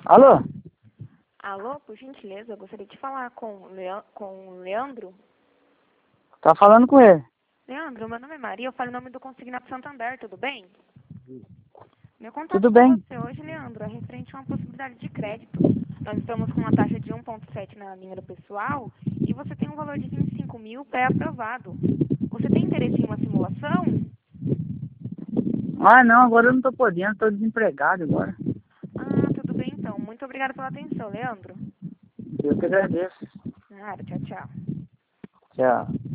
Alô? Alô, por gentileza, eu gostaria de falar com o Leandro. Tá falando com ele. Leandro, meu nome é Maria, eu falo em nome do Consignado Santander, tudo bem? Meu contato Tudo com bem? você hoje, Leandro, é referente a uma possibilidade de crédito. Nós estamos com uma taxa de 1,7 na linha do pessoal e você tem um valor de 25 mil pré-aprovado. Você tem interesse em uma simulação? Ah, não, agora eu não tô podendo, tô desempregado agora. Ah, tudo bem então. Muito obrigada pela atenção, Leandro. Eu que agradeço. Tchau, tchau. Tchau.